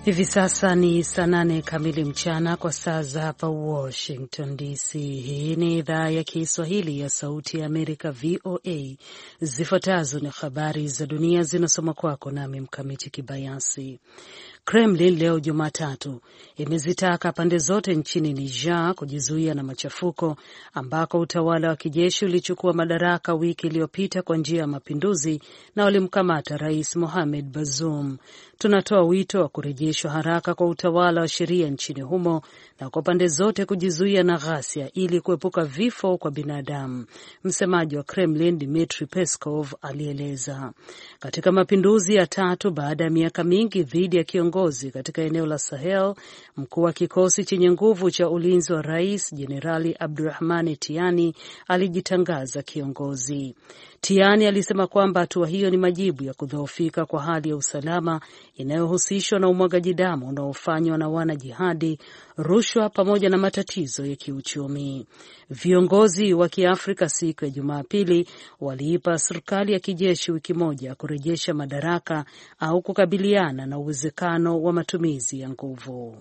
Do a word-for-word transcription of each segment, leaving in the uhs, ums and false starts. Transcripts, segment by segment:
Hivi sasa ni saa nane kamili mchana kwa saa za hapa Washington D C. Hii ni idhaa ya Kiswahili ya Sauti ya Amerika, V O A. Zifuatazo ni habari za dunia zinasoma kwako nami Mkamiti Kibayasi. Kremlin leo Jumatatu imezitaka pande zote nchini Niger kujizuia na machafuko ambako utawala wa kijeshi ulichukua madaraka wiki iliyopita kwa njia ya mapinduzi na walimkamata Rais Mohamed Bazoum. Tunatoa wito wa kurejeshwa haraka kwa utawala wa sheria nchini humo na kwa pande zote kujizuia na ghasia ili kuepuka vifo kwa binadamu, msemaji wa Kremlin Dmitry Peskov alieleza. Katika mapinduzi ya tatu baada ya miaka mingi dhidi ya kiongozi katika eneo la Sahel, mkuu wa kikosi chenye nguvu cha ulinzi wa rais Jenerali Abdurrahmani Tiani alijitangaza kiongozi. Tiani alisema kwamba hatua hiyo ni majibu ya kudhoofika kwa hali ya usalama inayohusishwa na umwagaji damu unaofanywa na wanajihadi, rushwa pamoja na matatizo ya kiuchumi. Viongozi wa Kiafrika siku ya Jumapili waliipa serikali ya kijeshi wiki moja kurejesha madaraka au kukabiliana na uwezekano wa matumizi ya nguvu.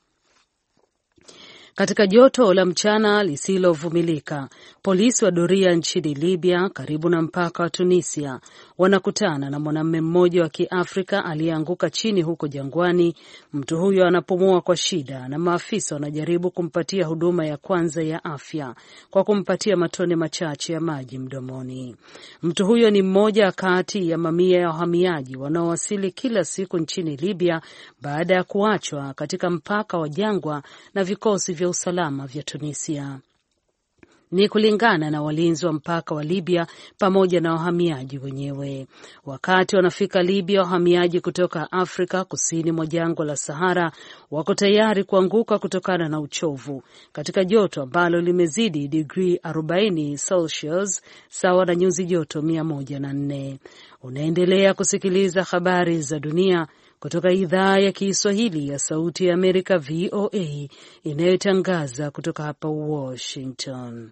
Katika joto la mchana lisilovumilika, polisi wa doria nchini Libya karibu na mpaka wa Tunisia wanakutana na mwanamume mmoja wa Kiafrika aliyeanguka chini huko jangwani. Mtu huyo anapumua kwa shida na maafisa wanajaribu kumpatia huduma ya kwanza ya afya kwa kumpatia matone machache ya maji mdomoni. Mtu huyo ni mmoja kati ya mamia ya wahamiaji wanaowasili kila siku nchini Libya baada ya kuachwa katika mpaka wa jangwa na vikosi vya usalama vya Tunisia. Ni kulingana na walinzi wa mpaka wa Libya pamoja na wahamiaji wenyewe. Wakati wanafika Libya, wahamiaji kutoka Afrika kusini mwa jangwa la Sahara wako tayari kuanguka kutokana na uchovu katika joto ambalo limezidi digrii arobaini Celsius, sawa na nyuzi joto mia moja na nne. Unaendelea kusikiliza habari za dunia kutoka idhaa ya Kiswahili ya Sauti ya Amerika, V O A, inayotangaza kutoka hapa Washington.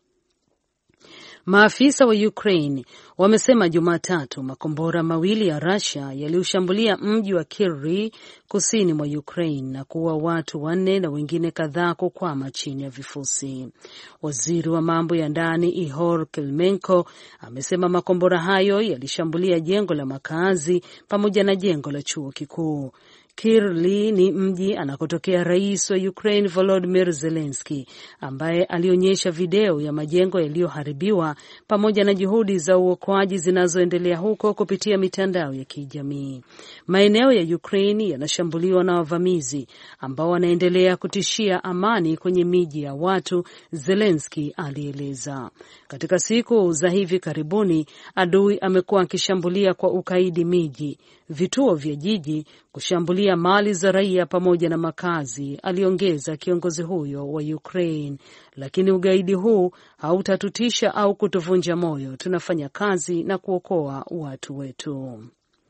Maafisa wa Ukraine wamesema Jumatatu makombora mawili ya Russia yaliushambulia mji wa Kryvyi kusini mwa Ukraine na kuua watu wanne na wengine kadhaa kukwama chini ya vifusi. Waziri wa mambo ya ndani Ihor Klimenko amesema makombora hayo yalishambulia jengo la makazi pamoja na jengo la chuo kikuu. Kryvyi ni mji anakotokea rais wa Ukraine Volodymyr Zelensky, ambaye alionyesha video ya majengo yaliyoharibiwa pamoja na juhudi za uokoaji zinazoendelea huko kupitia mitandao ya kijamii. Maeneo ya Ukraine yanashambuliwa na wavamizi ambao wanaendelea kutishia amani kwenye miji ya watu, Zelensky alieleza. Katika siku za hivi karibuni, adui amekuwa akishambulia kwa ukaidi miji, vituo vya jiji, kushambulia mali za raia pamoja na makazi, aliongeza kiongozi huyo wa Ukraine. Lakini ugaidi huu hautatutisha au kutuvunja moyo. Tunafanya kazi na kuokoa watu wetu.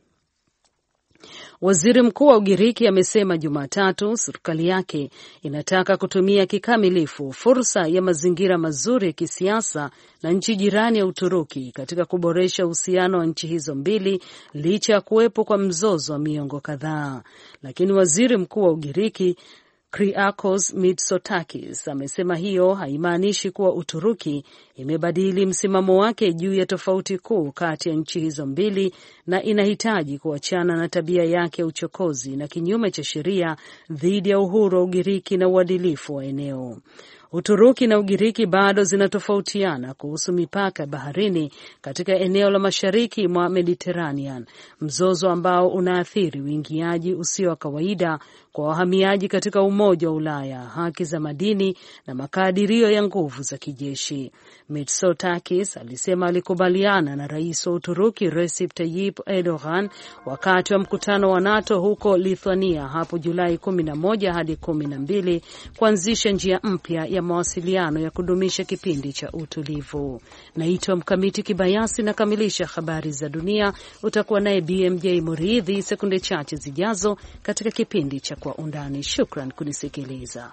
Waziri Mkuu wa Ugiriki amesema Jumatatu serikali yake inataka kutumia kikamilifu fursa ya mazingira mazuri ya kisiasa na nchi jirani ya Uturuki katika kuboresha uhusiano wa nchi hizo mbili licha ya kuwepo kwa mzozo wa miongo kadhaa. Lakini Waziri Mkuu wa Ugiriki Kyriakos Mitsotakis amesema hiyo haimaanishi kuwa Uturuki imebadili msimamo wake juu ya tofauti kuu kati ya nchi hizo mbili na inahitaji kuachana na tabia yake ya uchokozi na kinyume cha sheria dhidi ya uhuru wa Ugiriki na uadilifu wa eneo. Uturuki na Ugiriki bado zinatofautiana kuhusu mipaka ya baharini katika eneo la mashariki mwa Mediterranean, mzozo ambao unaathiri uingiaji usio wa kawaida kwa wahamiaji katika Umoja wa Ulaya, haki za madini na makadirio ya nguvu za kijeshi. Mitsotakis alisema alikubaliana na rais wa Uturuki Recep Tayyip Erdogan wakati wa mkutano wa NATO huko Lithuania hapo Julai kumi na moja hadi kumi na mbili kuanzisha njia mpya ya mawasiliano ya kudumisha kipindi cha utulivu. Naitwa Mkamiti Kibayasi na kamilisha habari za dunia. Utakuwa naye B M J Muridhi sekunde chache zijazo katika kipindi cha Kwa Undani. Shukran kunisikiliza.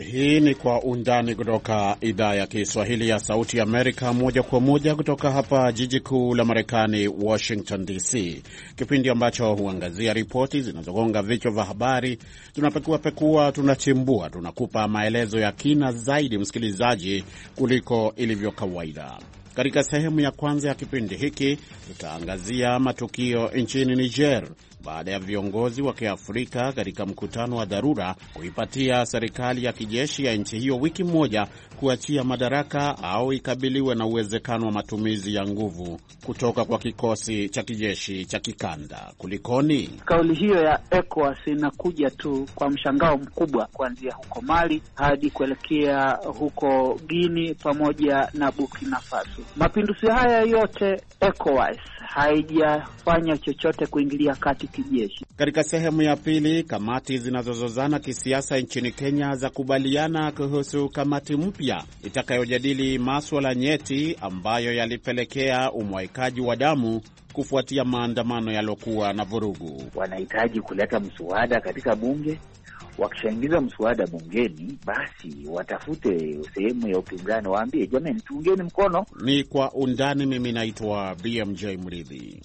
Hii ni Kwa Undani kutoka idhaa ya Kiswahili ya Sauti ya Amerika, moja kwa moja kutoka hapa jiji kuu la Marekani, Washington D C, kipindi ambacho huangazia ripoti zinazogonga vichwa vya habari. Tunapekua pekua, tunachimbua, tunakupa maelezo ya kina zaidi, msikilizaji, kuliko ilivyo kawaida. Katika sehemu ya kwanza ya kipindi hiki tutaangazia matukio nchini Niger baada ya viongozi wa Kiafrika katika mkutano wa dharura kuipatia serikali ya kijeshi ya nchi hiyo wiki moja kuachia madaraka au ikabiliwe na uwezekano wa matumizi ya nguvu kutoka kwa kikosi cha kijeshi cha kikanda. Kulikoni? Kauli hiyo ya ECOWAS inakuja tu kwa mshangao mkubwa, kuanzia huko Mali hadi kuelekea huko Guinea pamoja na Burkina Faso. Mapinduzi haya yote ECOWAS haijafanya chochote kuingilia kati kijeshi. Katika sehemu ya pili, kamati zinazozozana kisiasa nchini Kenya za kubaliana kuhusu kamati mpya itakayojadili masuala nyeti ambayo yalipelekea umwaikaji wa damu kufuatia maandamano yalokuwa na vurugu. Wanahitaji kuleta mswada katika bunge. Wakishaingiza mswada bungeni, basi watafute sehemu ya upinzani, waambie jamani, tuungeni mkono. Ni Kwa Undani. Mimi naitwa B M J Mridhi.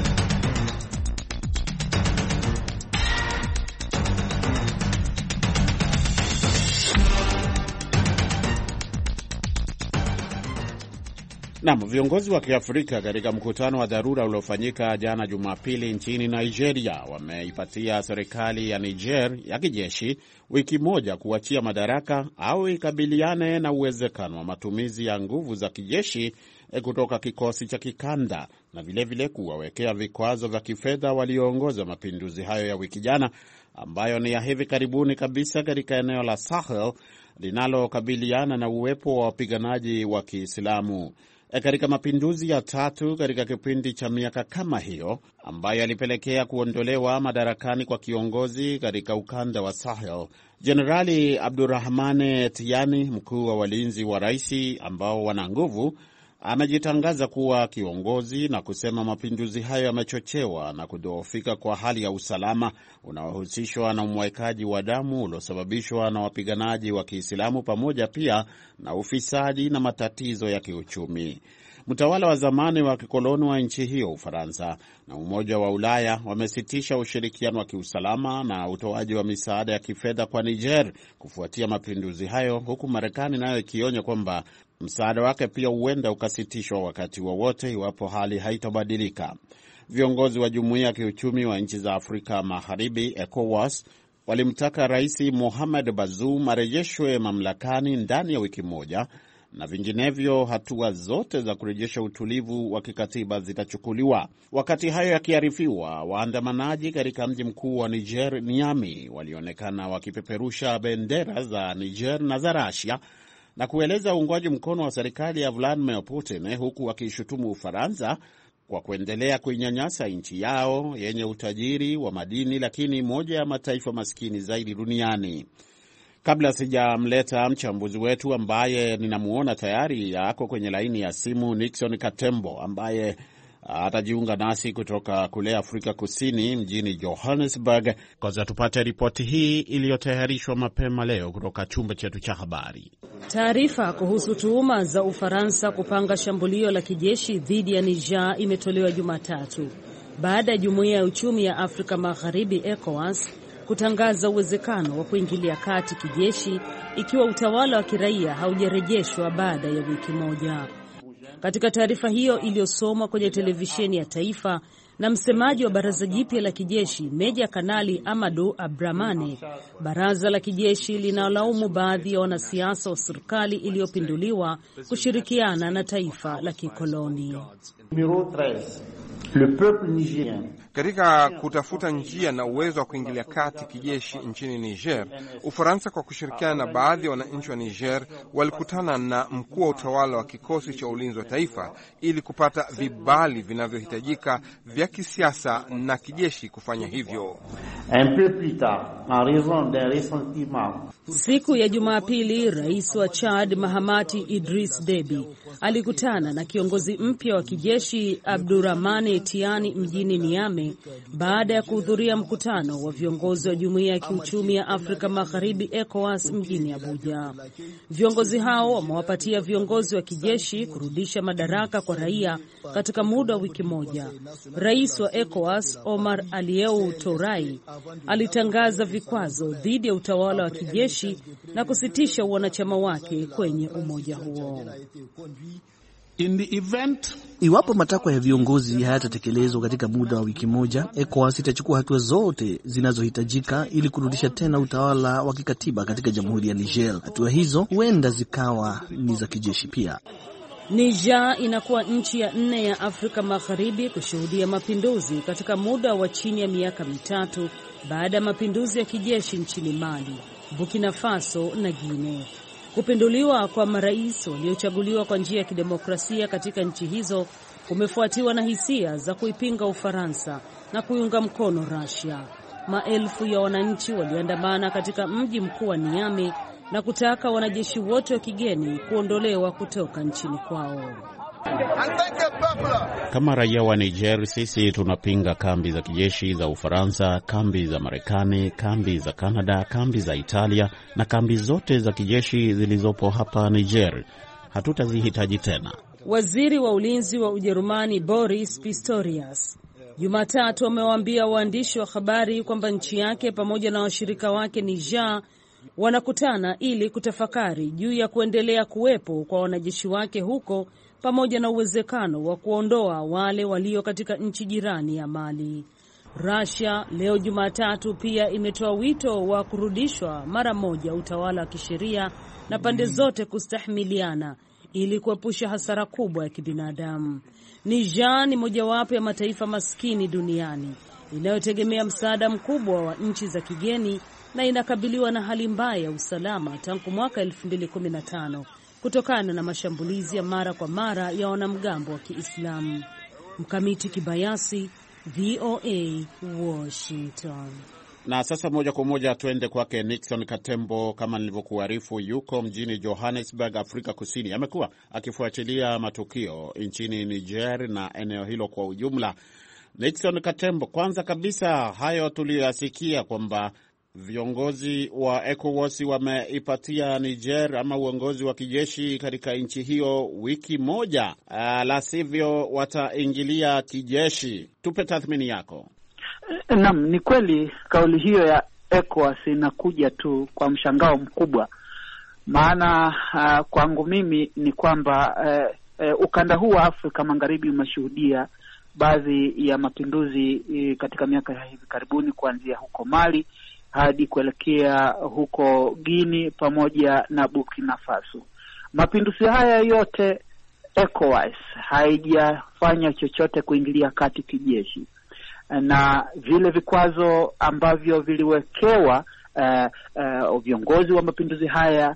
Naam, viongozi wa Kiafrika katika mkutano wa dharura uliofanyika jana Jumapili nchini Nigeria wameipatia serikali ya Niger ya kijeshi wiki moja kuachia madaraka au ikabiliane na uwezekano wa matumizi ya nguvu za kijeshi kutoka kikosi cha kikanda, na vilevile kuwawekea vikwazo vya kifedha walioongoza mapinduzi hayo ya wiki jana, ambayo ni ya hivi karibuni kabisa katika eneo la Sahel linalokabiliana na uwepo wa wapiganaji wa Kiislamu. E, katika mapinduzi ya tatu katika kipindi cha miaka kama hiyo, ambayo yalipelekea kuondolewa madarakani kwa kiongozi katika ukanda wa Sahel, Jenerali Abdurrahmane Tiani, mkuu wa walinzi wa rais ambao wana nguvu, amejitangaza kuwa kiongozi na kusema mapinduzi hayo yamechochewa na kudhoofika kwa hali ya usalama unaohusishwa na umwaikaji wa damu uliosababishwa na wapiganaji wa Kiislamu, pamoja pia na ufisadi na matatizo ya kiuchumi. Mtawala wa zamani wa kikoloni wa nchi hiyo, Ufaransa, na Umoja wa Ulaya wamesitisha ushirikiano wa kiusalama na utoaji wa misaada ya kifedha kwa Niger kufuatia mapinduzi hayo, huku Marekani nayo ikionya kwamba msaada wake pia huenda ukasitishwa wakati wowote iwapo hali haitabadilika. Viongozi wa Jumuiya ya Kiuchumi wa Nchi za Afrika Magharibi, ECOWAS, walimtaka Rais Mohamed Bazoum arejeshwe mamlakani ndani ya wiki moja, na vinginevyo hatua zote za kurejesha utulivu wa kikatiba zitachukuliwa. Wakati hayo yakiarifiwa, waandamanaji katika mji mkuu wa Niger, Niamey, walionekana wakipeperusha bendera za Niger na za Russia na kueleza uungwaji mkono wa serikali ya Vladimir Putin, huku wakishutumu Ufaransa kwa kuendelea kuinyanyasa nchi yao yenye utajiri wa madini, lakini moja ya mataifa maskini zaidi duniani. Kabla sijamleta mchambuzi wetu ambaye ninamuona tayari yako kwenye laini ya simu, Nixon Katembo, ambaye atajiunga nasi kutoka kule Afrika Kusini mjini Johannesburg, kwanza tupate ripoti hii iliyotayarishwa mapema leo kutoka chumba chetu cha habari. Taarifa kuhusu tuhuma za Ufaransa kupanga shambulio la kijeshi dhidi ya Niger imetolewa Jumatatu baada ya Jumuiya ya Uchumi ya Afrika Magharibi, ECOWAS, kutangaza uwezekano wa kuingilia kati kijeshi ikiwa utawala wa kiraia haujarejeshwa baada ya wiki moja. Katika taarifa hiyo iliyosomwa kwenye televisheni ya taifa na msemaji wa baraza jipya la kijeshi, Meja Kanali Amadou Abdramane, baraza la kijeshi linalaumu baadhi ya wanasiasa wa serikali iliyopinduliwa kushirikiana na taifa la kikoloni. Le peuple nigérien. Katika kutafuta njia na uwezo wa kuingilia kati kijeshi nchini Niger, Ufaransa kwa kushirikiana na baadhi ya wananchi wa Niger walikutana na mkuu wa utawala wa kikosi cha ulinzi wa taifa ili kupata vibali vinavyohitajika vya kisiasa na kijeshi kufanya hivyo. Un peu plus tard, en raison d'un ressentiment. Siku ya Jumapili, rais wa Chad Mahamati Idris Deby alikutana na kiongozi mpya wa kijeshi Abdurrahmane Tiani mjini Niamey baada ya kuhudhuria mkutano wa viongozi wa Jumuiya ya Kiuchumi ya Afrika Magharibi ECOWAS mjini Abuja. Viongozi hao wamewapatia viongozi wa kijeshi kurudisha madaraka kwa raia katika muda wa wiki moja. Rais wa ECOWAS Omar Alieu Touray alitangaza vikwazo dhidi ya utawala wa kijeshi na kusitisha wanachama wake kwenye umoja huo. In the event, iwapo matakwa ya viongozi hayatatekelezwa katika muda wa wiki moja, ECOWAS itachukua hatua zote zinazohitajika ili kurudisha tena utawala wa kikatiba katika Jamhuri ya Niger. Hatua hizo huenda zikawa ni za kijeshi pia. Niger inakuwa nchi ya nne ya Afrika Magharibi kushuhudia mapinduzi katika muda wa chini ya miaka mitatu baada ya mapinduzi ya kijeshi nchini Mali, Burkina Faso na Guinea. Kupinduliwa kwa marais waliochaguliwa kwa njia ya kidemokrasia katika nchi hizo kumefuatiwa na hisia za kuipinga Ufaransa na kuiunga mkono Russia. Maelfu ya wananchi waliandamana katika mji mkuu wa Niamey na kutaka wanajeshi wote wa kigeni kuondolewa kutoka nchini kwao. Kama raia wa Niger, sisi tunapinga kambi za kijeshi za Ufaransa, kambi za Marekani, kambi za Kanada, kambi za Italia na kambi zote za kijeshi zilizopo hapa Niger. Hatutazihitaji tena. Waziri wa ulinzi wa Ujerumani Boris Pistorius Jumatatu amewaambia waandishi wa habari kwamba nchi yake pamoja na washirika wake Niger wanakutana ili kutafakari juu ya kuendelea kuwepo kwa wanajeshi wake huko pamoja na uwezekano wa kuondoa wale walio katika nchi jirani ya Mali. Russia leo Jumatatu pia imetoa wito wa kurudishwa mara moja utawala wa kisheria na pande zote kustahimiliana ili kuepusha hasara kubwa ya kibinadamu. Niger ni mojawapo ya mataifa maskini duniani inayotegemea msaada mkubwa wa nchi za kigeni na inakabiliwa na hali mbaya ya usalama tangu mwaka elfu mbili kumi na tano kutokana na mashambulizi ya mara kwa mara ya wanamgambo wa Kiislamu. Mkamiti Kibayasi, V O A, Washington. Na sasa moja kwa moja tuende kwake Nixon Katembo. Kama nilivyokuarifu, yuko mjini Johannesburg, Afrika Kusini. Amekuwa akifuatilia matukio nchini Niger na eneo hilo kwa ujumla. Nixon Katembo, kwanza kabisa, hayo tuliyoyasikia kwamba viongozi wa ECOWAS wameipatia Niger ama uongozi wa kijeshi katika nchi hiyo wiki moja, uh, la sivyo wataingilia kijeshi. Tupe tathmini yako. Naam, ni kweli kauli hiyo ya ECOWAS inakuja tu kwa mshangao mkubwa. Maana uh, kwangu mimi ni kwamba uh, uh, ukanda huu wa Afrika Magharibi umeshuhudia baadhi ya mapinduzi uh, katika miaka ya hivi karibuni, kuanzia huko Mali hadi kuelekea huko Guinea pamoja na Burkina Faso. Mapinduzi haya yote ECOWAS haijafanya chochote kuingilia kati kijeshi, na vile vikwazo ambavyo viliwekewa uh, uh, viongozi wa mapinduzi haya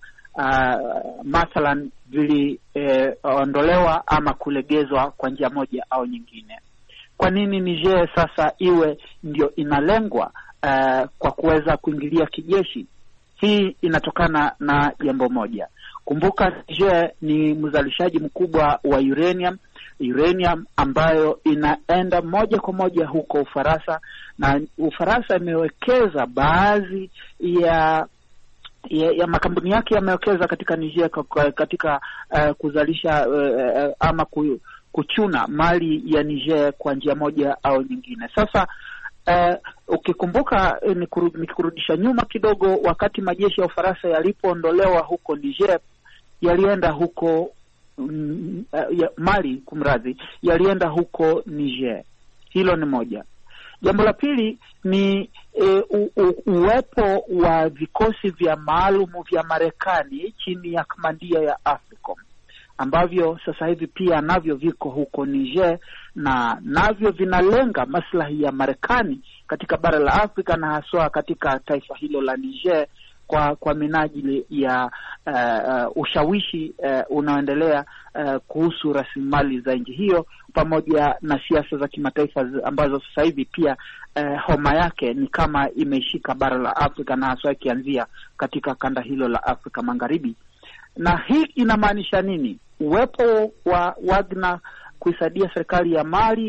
uh, mathalan viliondolewa uh, ama kulegezwa kwa njia moja au nyingine. Kwa nini Niger sasa iwe ndio inalengwa uh, kwa kuweza kuingilia kijeshi? Hii inatokana na jambo moja. Kumbuka, Niger ni mzalishaji mkubwa wa uranium uranium ambayo inaenda moja kwa moja huko Ufaransa, na Ufaransa imewekeza baadhi ya ya, ya makampuni yake yamewekeza katika Niger katika uh, kuzalisha uh, ama kuchuna mali ya Niger kwa njia moja au nyingine. Sasa uh, ukikumbuka, nikurudisha nyuma kidogo, wakati majeshi ya Ufaransa yalipoondolewa huko Niger, yalienda huko Mm, uh, ya Mali kumradhi, yalienda huko Niger. Hilo ni moja. Jambo la pili ni uh, u, uwepo wa vikosi vya maalumu vya Marekani chini ya kamandia ya AFRICOM, ambavyo sasa hivi pia navyo viko huko Niger, na navyo vinalenga maslahi ya Marekani katika bara la Afrika na haswa katika taifa hilo la Niger, kwa kwa minajili ya uh, uh, ushawishi uh, unaoendelea uh, kuhusu rasilimali za nchi hiyo, pamoja na siasa za kimataifa ambazo sasa hivi pia uh, homa yake ni kama imeishika bara la Afrika na haswa ikianzia katika kanda hilo la Afrika Magharibi. Na hii inamaanisha nini? Uwepo wa Wagner kuisaidia serikali ya Mali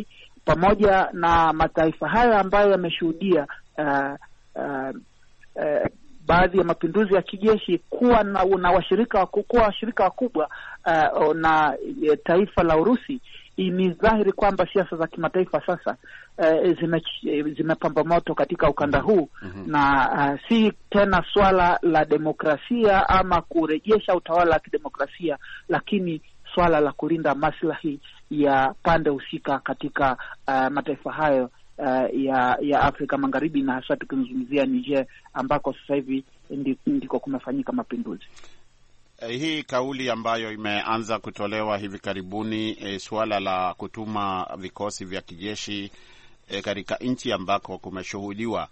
pamoja na mataifa haya ambayo yameshuhudia uh, uh, uh, baadhi ya mapinduzi ya kijeshi kuwa na, na washirika kuwa washirika wakubwa uh, na uh, taifa la Urusi, ni dhahiri kwamba siasa za kimataifa sasa uh, zime zimepamba moto katika ukanda huu. Mm-hmm. Na uh, si tena swala la demokrasia ama kurejesha utawala wa kidemokrasia, lakini swala la kulinda maslahi ya pande husika katika uh, mataifa hayo uh, ya ya Afrika Magharibi, na hasa tukizungumzia Niger ambako sasa hivi ndiko kumefanyika mapinduzi. Hii kauli ambayo imeanza kutolewa hivi karibuni, e, suala la kutuma vikosi vya kijeshi e, katika nchi ambako kumeshuhudiwa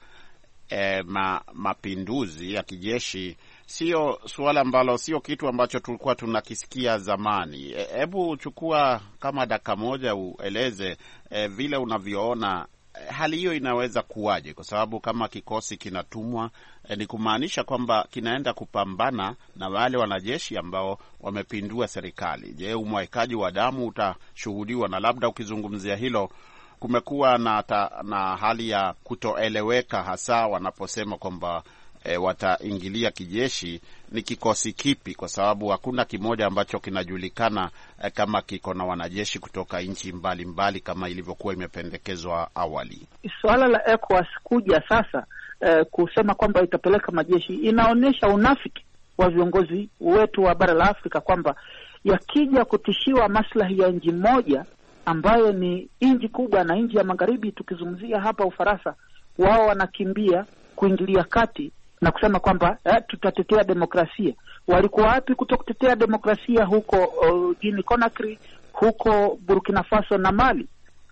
e, ma, mapinduzi ya kijeshi, sio suala ambalo, sio kitu ambacho tulikuwa tunakisikia zamani. Hebu e, chukua kama dakika moja ueleze e, vile unavyoona hali hiyo inaweza kuwaje, kwa sababu kama kikosi kinatumwa eh, ni kumaanisha kwamba kinaenda kupambana na wale wanajeshi ambao wamepindua serikali. Je, umwaikaji wa damu utashuhudiwa? Na labda ukizungumzia hilo, kumekuwa na, ta, na hali ya kutoeleweka hasa wanaposema kwamba E, wataingilia kijeshi. Ni kikosi kipi? Kwa sababu hakuna kimoja ambacho kinajulikana e, kama kiko na wanajeshi kutoka nchi mbalimbali kama ilivyokuwa imependekezwa awali. Swala la ECOWAS kuja sasa e, kusema kwamba itapeleka majeshi inaonyesha unafiki wa viongozi wetu wa bara la Afrika, kwamba yakija kutishiwa maslahi ya nchi moja ambayo ni nchi kubwa na nchi ya magharibi, tukizungumzia hapa Ufaransa, wao wanakimbia kuingilia kati na kusema kwamba eh, tutatetea demokrasia. Walikuwa wapi kutokutetea demokrasia huko uh, Guinea Conakry, huko Burkina Faso na Mali?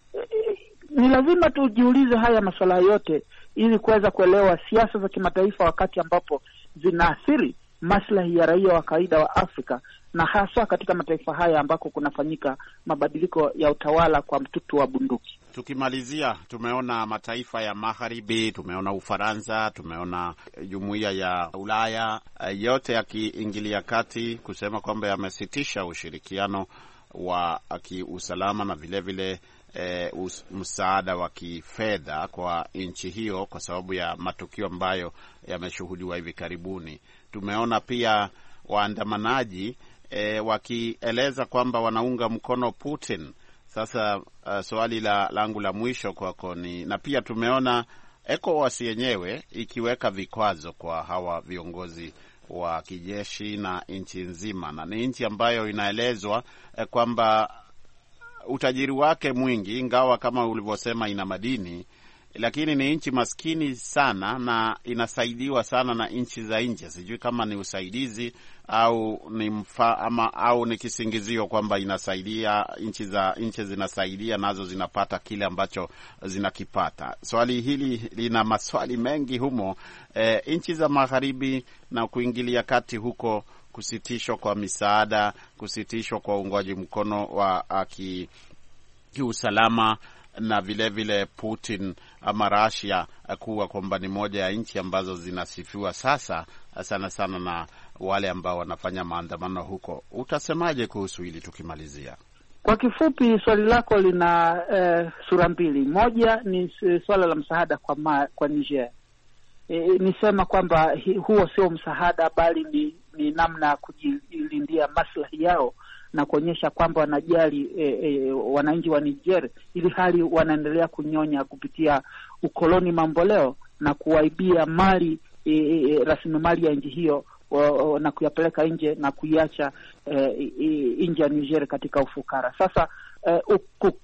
E, ni lazima tujiulize haya masuala yote ili kuweza kuelewa siasa za kimataifa wakati ambapo zinaathiri maslahi ya raia wa kawaida wa Afrika, na hasa katika mataifa haya ambako kunafanyika mabadiliko ya utawala kwa mtutu wa bunduki. Tukimalizia, tumeona mataifa ya magharibi, tumeona Ufaransa, tumeona Jumuiya ya Ulaya, yote yakiingilia kati kusema kwamba yamesitisha ushirikiano wa kiusalama na vile vile e, msaada wa kifedha kwa nchi hiyo kwa sababu ya matukio ambayo yameshuhudiwa hivi karibuni. Tumeona pia waandamanaji e, wakieleza kwamba wanaunga mkono Putin. Sasa uh, swali la langu la mwisho kwako ni, na pia tumeona ECOWAS yenyewe ikiweka vikwazo kwa hawa viongozi wa kijeshi na nchi nzima, na ni nchi ambayo inaelezwa eh, kwamba utajiri wake mwingi, ingawa kama ulivyosema ina madini, lakini ni nchi maskini sana na inasaidiwa sana na nchi za nje. Sijui kama ni usaidizi au ni mfa, ama au ni kisingizio kwamba inasaidia nchi za nchi zinasaidia nazo zinapata kile ambacho zinakipata. Swali hili lina maswali mengi humo. E, nchi za magharibi na kuingilia kati huko, kusitishwa kwa misaada, kusitishwa kwa uungwaji mkono wa ki, kiusalama, na vile vile Putin ama Russia kuwa kwamba ni moja ya nchi ambazo zinasifiwa sasa sana sana na wale ambao wanafanya maandamano huko. Utasemaje kuhusu hili tukimalizia? Kwa kifupi, swali lako lina eh, sura mbili. Moja ni swala la msaada kwa ma, kwa Niger. E, nisema kwamba huo sio msaada, bali ni, ni namna ya kujilindia maslahi yao na kuonyesha kwamba wanajali e, e, wananchi wa Niger, ili hali wanaendelea kunyonya kupitia ukoloni mamboleo na kuwaibia mali e, e, rasilimali ya nchi hiyo o, na kuyapeleka nje na kuiacha e, e, nje ya Niger katika ufukara. Sasa e,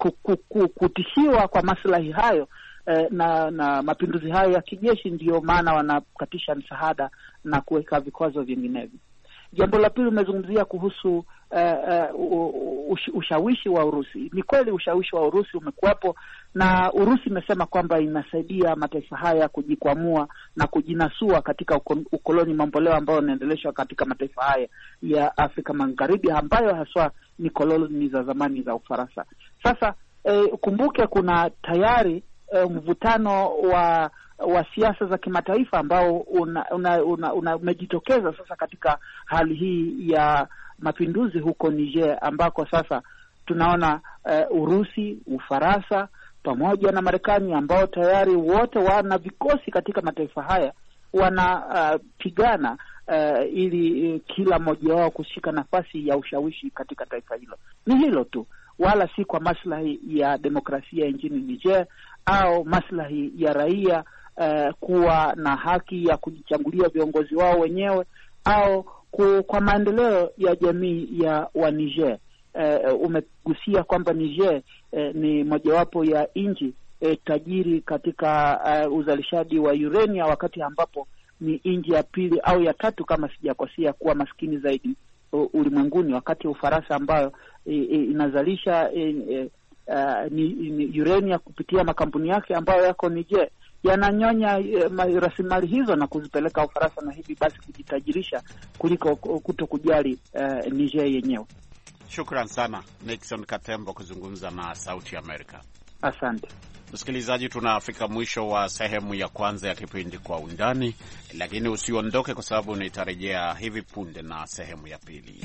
kutishiwa kwa maslahi hayo e, na na mapinduzi hayo ya kijeshi, ndiyo maana wanakatisha msaada na kuweka vikwazo vinginevyo. Jambo la pili, umezungumzia kuhusu uh, uh, ush, ushawishi wa Urusi. Ni kweli ushawishi wa Urusi umekuwepo, na Urusi imesema kwamba inasaidia mataifa haya kujikwamua na kujinasua katika ukoloni mamboleo ambao unaendeleshwa katika mataifa haya ya Afrika Magharibi, ambayo haswa ni koloni za zamani za Ufaransa. Sasa eh, kumbuke kuna tayari eh, mvutano wa wa siasa za kimataifa ambao umejitokeza una, una, una sasa katika hali hii ya mapinduzi huko Niger, ambako sasa tunaona uh, Urusi, Ufaransa pamoja na Marekani ambao tayari wote wana vikosi katika mataifa haya wanapigana uh, uh, ili uh, kila mmoja wao kushika nafasi ya ushawishi katika taifa hilo. Ni hilo tu, wala si kwa maslahi ya demokrasia nchini Niger au maslahi ya raia uh, kuwa na haki ya kujichagulia viongozi wao wenyewe au ku, kwa maendeleo ya jamii ya wa Niger. Uh, umegusia kwamba Niger uh, ni mojawapo ya nchi uh, tajiri katika uh, uzalishaji wa urania, wakati ambapo ni nchi ya pili au ya tatu kama sijakosea kuwa maskini zaidi uh, ulimwenguni, wakati Ufaransa ambayo uh, inazalisha uh, uh, ni, ni urania kupitia makampuni yake ambayo yako Niger yananyonya uh, rasilimali hizo na kuzipeleka Ufaransa, na hivi basi kujitajirisha kuliko kuto kujali uh, Niger yenyewe. Shukran sana Nixon Katembo kuzungumza na Sauti ya Amerika. Asante. Msikilizaji, tunafika mwisho wa sehemu ya kwanza ya kipindi Kwa Undani, lakini usiondoke kwa sababu nitarejea hivi punde na sehemu ya pili.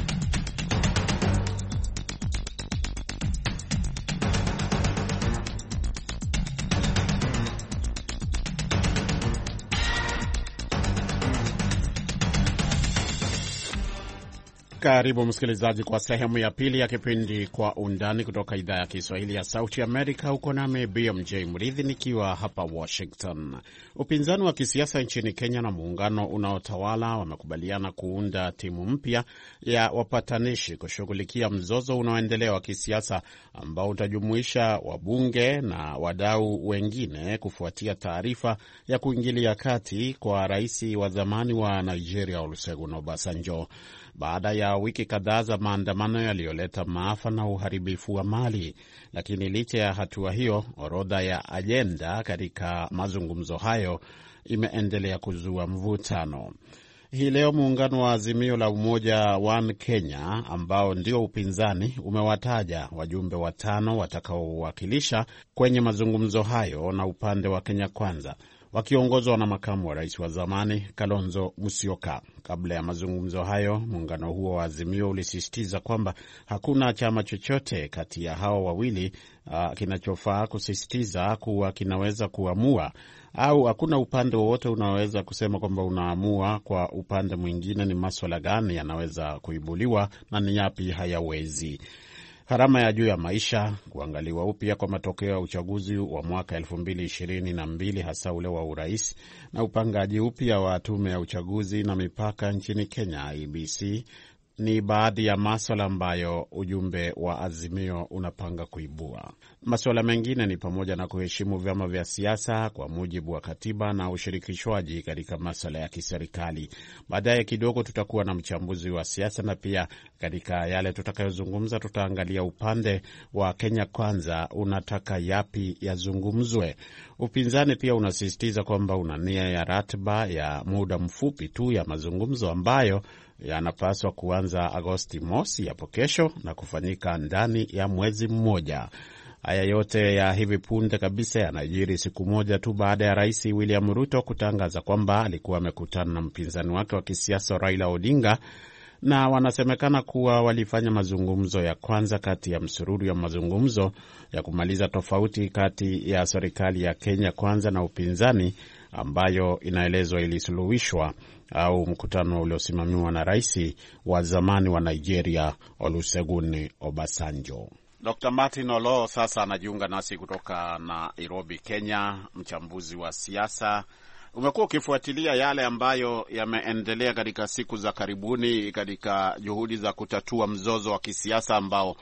Karibu msikilizaji kwa sehemu ya pili ya kipindi Kwa Undani kutoka idhaa ya Kiswahili ya Sauti Amerika. Huko nami B M J Mridhi nikiwa hapa Washington. Upinzani wa kisiasa nchini Kenya na muungano unaotawala wamekubaliana kuunda timu mpya ya wapatanishi kushughulikia mzozo unaoendelea wa kisiasa ambao utajumuisha wabunge na wadau wengine kufuatia taarifa ya kuingilia kati kwa rais wa zamani wa Nigeria Olusegun Obasanjo baada ya wiki kadhaa za maandamano yaliyoleta maafa na uharibifu wa mali. Lakini licha ya hatua hiyo, orodha ya ajenda katika mazungumzo hayo imeendelea kuzua mvutano. Hii leo muungano wa Azimio la Umoja One Kenya ambao ndio upinzani umewataja wajumbe watano watakaowakilisha kwenye mazungumzo hayo na upande wa Kenya Kwanza, wakiongozwa na makamu wa rais wa zamani Kalonzo Musyoka. Kabla ya mazungumzo hayo, muungano huo wa Azimio ulisisitiza kwamba hakuna chama chochote kati ya hao wawili uh, kinachofaa kusisitiza kuwa kinaweza kuamua, au hakuna upande wowote unaweza kusema kwamba unaamua kwa upande mwingine ni masuala gani yanaweza kuibuliwa na ni yapi hayawezi. Gharama ya juu ya maisha, kuangaliwa upya kwa matokeo ya uchaguzi wa mwaka elfu mbili ishirini na mbili hasa ule wa urais, na upangaji upya wa tume ya uchaguzi na mipaka nchini Kenya I B C ni baadhi ya masuala ambayo ujumbe wa Azimio unapanga kuibua. Masuala mengine ni pamoja na kuheshimu vyama vya siasa kwa mujibu wa katiba na ushirikishwaji katika masuala ya kiserikali. Baadaye kidogo tutakuwa na mchambuzi wa siasa, na pia katika yale tutakayozungumza tutaangalia upande wa Kenya Kwanza unataka yapi yazungumzwe. Upinzani pia unasisitiza kwamba una nia ya ratiba ya muda mfupi tu ya mazungumzo ambayo yanapaswa kuanza Agosti mosi hapo kesho na kufanyika ndani ya mwezi mmoja. Haya yote ya hivi punde kabisa yanajiri siku moja tu baada ya Rais William Ruto kutangaza kwamba alikuwa amekutana na mpinzani wake wa kisiasa Raila Odinga, na wanasemekana kuwa walifanya mazungumzo ya kwanza kati ya msururu ya mazungumzo ya kumaliza tofauti kati ya serikali ya Kenya Kwanza na upinzani, ambayo inaelezwa ilisuluhishwa au mkutano uliosimamiwa na rais wa zamani wa Nigeria Olusegun Obasanjo. Doctor Martin Olo sasa anajiunga nasi kutoka Nairobi, Kenya, mchambuzi wa siasa. Umekuwa ukifuatilia yale ambayo yameendelea katika siku za karibuni katika juhudi za kutatua mzozo wa kisiasa ambao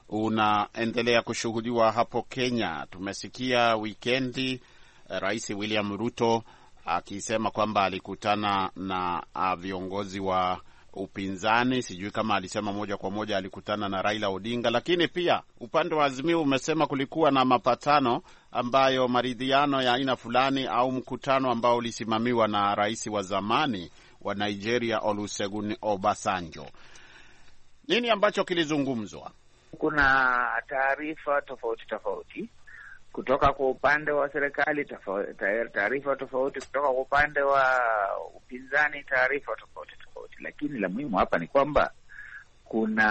unaendelea kushuhudiwa hapo Kenya. Tumesikia wikendi Rais William Ruto akisema kwamba alikutana na viongozi wa upinzani. Sijui kama alisema moja kwa moja alikutana na Raila Odinga, lakini pia upande wa Azimio umesema kulikuwa na mapatano ambayo maridhiano ya aina fulani au mkutano ambao ulisimamiwa na rais wa zamani wa Nigeria Olusegun Obasanjo. Nini ambacho kilizungumzwa? Kuna taarifa tofauti tofauti kutoka kwa upande wa serikali, taarifa tofauti kutoka kwa upande wa upinzani, taarifa tofauti tofauti. Lakini la muhimu hapa ni kwamba kuna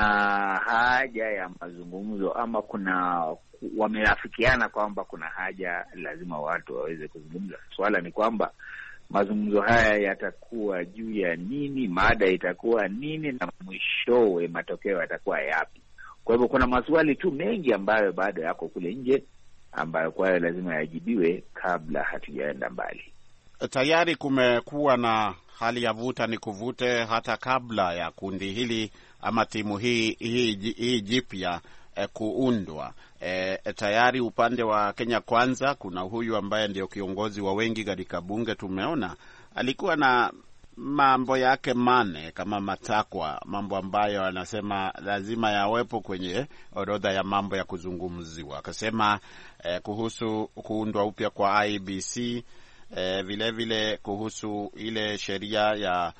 haja ya mazungumzo ama kuna wameafikiana kwamba kuna haja, lazima watu waweze kuzungumza. Swala ni kwamba mazungumzo haya yatakuwa juu ya nini, mada itakuwa nini, na mwishowe matokeo yatakuwa yapi. Kwa hivyo kuna maswali tu mengi ambayo bado yako kule nje, ambayo kwayo lazima yajibiwe kabla hatujaenda mbali. Tayari kumekuwa na hali ya vuta ni kuvute hata kabla ya kundi hili ama timu hii hii, hii jipya eh, kuundwa. Eh, tayari upande wa Kenya Kwanza kuna huyu ambaye ndio kiongozi wa wengi katika bunge, tumeona alikuwa na mambo yake mane kama matakwa, mambo ambayo anasema lazima yawepo kwenye orodha ya mambo ya kuzungumziwa. Akasema eh, kuhusu kuundwa upya kwa I E B C, eh, vile vile kuhusu ile sheria ya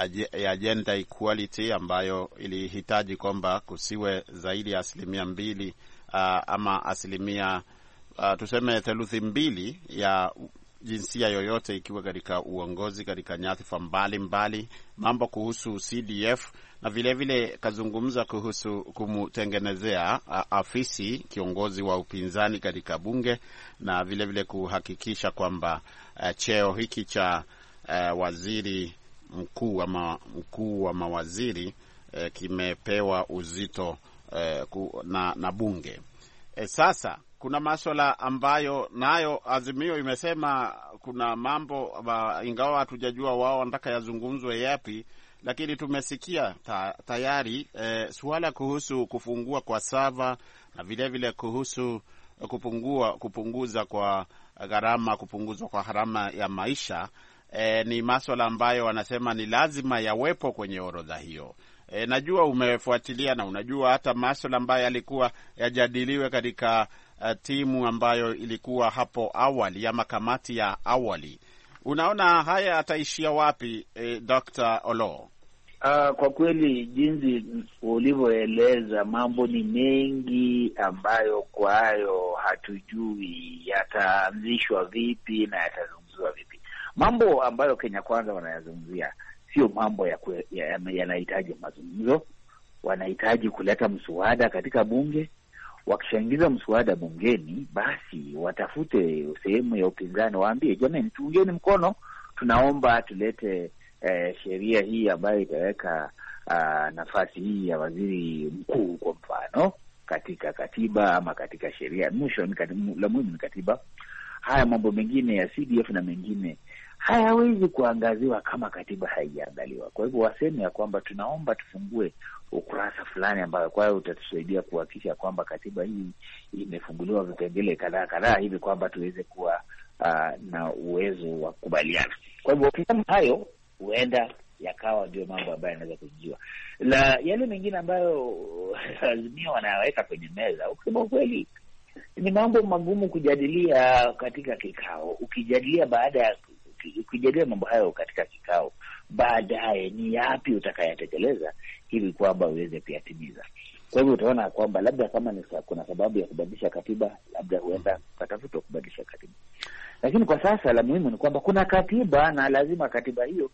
ya gender equality ambayo ilihitaji kwamba kusiwe zaidi ya asilimia mbili uh, ama asilimia uh, tuseme theluthi mbili ya jinsia yoyote ikiwa katika uongozi katika nyadhifa mbalimbali, mambo kuhusu C D F, na vile vile kazungumza kuhusu kumtengenezea uh, afisi kiongozi wa upinzani katika bunge, na vile vile kuhakikisha kwamba uh, cheo hiki cha uh, waziri mkuu ama mkuu wa mawaziri eh, kimepewa uzito eh, ku, na, na bunge. Eh, sasa kuna masuala ambayo nayo Azimio imesema kuna mambo ba, ingawa hatujajua wao wanataka yazungumzwe yapi, lakini tumesikia ta, tayari eh, suala kuhusu kufungua kwa sava na vile vile kuhusu kupungua kupunguza kwa gharama, kupunguzwa kwa gharama ya maisha. E, ni masuala ambayo wanasema ni lazima yawepo kwenye orodha hiyo. E, najua umefuatilia na unajua hata masuala ambayo yalikuwa yajadiliwe katika uh, timu ambayo ilikuwa hapo awali ama kamati ya awali. Unaona haya ataishia wapi, e, Doctor Olo? Uh, kwa kweli jinsi ulivyoeleza, mambo ni mengi ambayo kwayo hatujui yataanzishwa vipi na yatazungumzwa vipi. Mambo ambayo Kenya Kwanza wanayazungumzia sio mambo ya yanahitaji ya mazungumzo. Wanahitaji kuleta mswada katika bunge. Wakishaingiza mswada bungeni, basi watafute sehemu ya upinzani, waambie jamani, tuungeni mkono, tunaomba tulete eh, sheria hii ambayo itaweka uh, nafasi hii ya waziri mkuu kwa mfano katika katiba ama katika sheria. Mwisho ni katiba, la muhimu ni katiba. Haya mambo mengine ya C D F na mengine hayawezi kuangaziwa kama katiba haijaangaliwa. Kwa hivyo waseme ya kwamba tunaomba tufungue ukurasa fulani ambayo kwa hiyo utatusaidia kuhakikisha kwamba katiba hii imefunguliwa vipengele kadhaa kadhaa hivi kwamba tuweze kuwa uh, na uwezo wa kukubaliana. Kwa hivyo kama hayo huenda yakawa ndio mambo ambayo yanaweza kujiwa. La yale mengine ambayo Azimio wanaweka kwenye meza, ukisema kweli ni mambo magumu kujadilia katika kikao. Ukijadilia baada ya ukijadilia mambo hayo katika kikao, baadaye ni yapi utakayatekeleza hivi kwamba uweze kuyatimiza. Kwa hivyo utaona kwamba labda kama ni kuna sababu ya kubadilisha katiba, labda huenda katafuta kubadilisha katiba. Lakini kwa sasa la muhimu ni kwamba kuna katiba na lazima katiba hiyo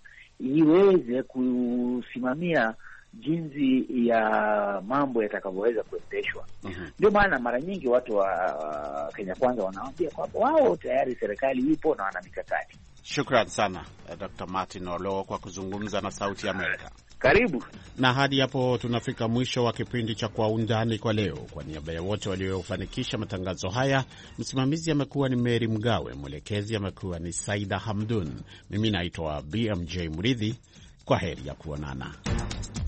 iweze kusimamia jinsi ya mambo yatakavyoweza kuendeshwa. Ndio uh-huh. maana mara nyingi watu wa uh, Kenya Kwanza wanaambia kwamba wao tayari serikali ipo na wana mikakati. Shukrani sana Doctor Martin Olo kwa kuzungumza na Sauti ya Amerika. Karibu. Na hadi hapo tunafika mwisho wa kipindi cha Kwa Undani kwa leo. Kwa niaba ya wote waliofanikisha matangazo haya, msimamizi amekuwa ni Mary Mgawe, mwelekezi amekuwa ni Saida Hamdun. Mimi naitwa B M J Mridhi. Kwa heri ya kuonana.